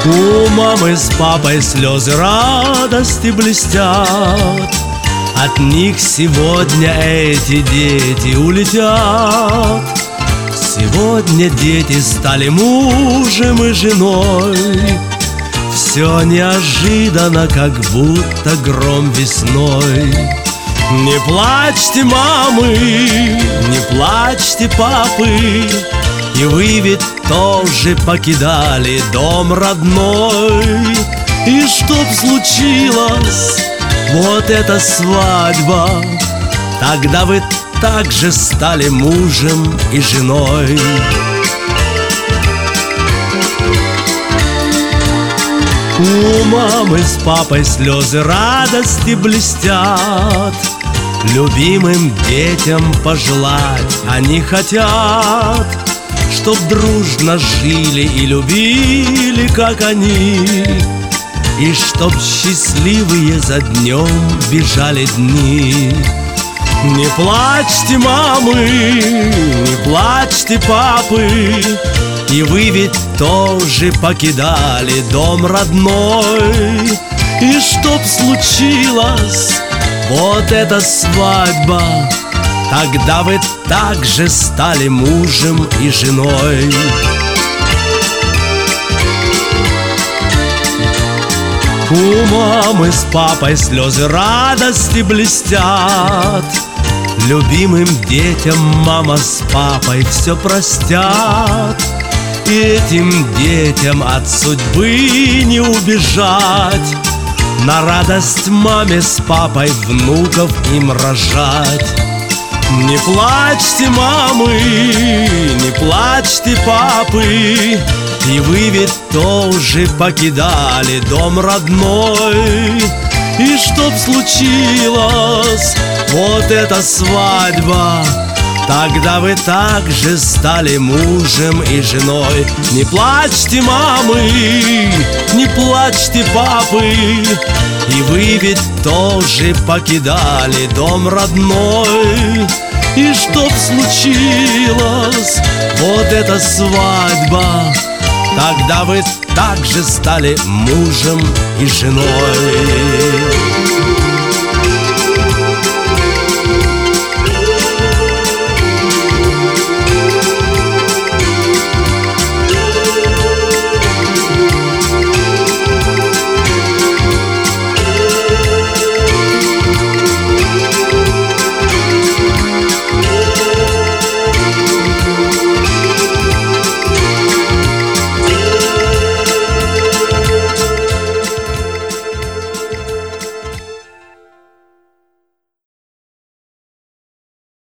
У мамы с папой слезы радости блестят. От них сегодня эти дети улетят. Сегодня дети стали мужем и женой. Все неожиданно, как будто гром весной. Не плачьте, мамы, не плачьте, папы, и вы ведь тоже покидали дом родной. И чтоб случилось вот эта свадьба, тогда вы также стали мужем и женой. У мамы с папой слезы радости блестят. Любимым детям пожелать они хотят, чтоб дружно жили и любили, как они, и чтоб счастливые за днем бежали дни. Не плачьте, мамы, не плачьте, папы, и вы ведь тоже покидали дом родной. И чтоб случилось вот эта свадьба, тогда вы также стали мужем и женой. У мамы с папой слезы радости блестят. Любимым детям мама с папой все простят. И этим детям от судьбы не убежать. На радость маме с папой внуков им рожать. Не плачьте, мамы, не плачьте, папы, и вы ведь тоже покидали дом родной. И чтоб случилось вот эта свадьба, тогда вы также стали мужем и женой. Не плачьте, мамы, не плачьте, папы, и вы ведь тоже покидали дом родной. И чтоб случилось вот эта свадьба, тогда вы также стали мужем и женой.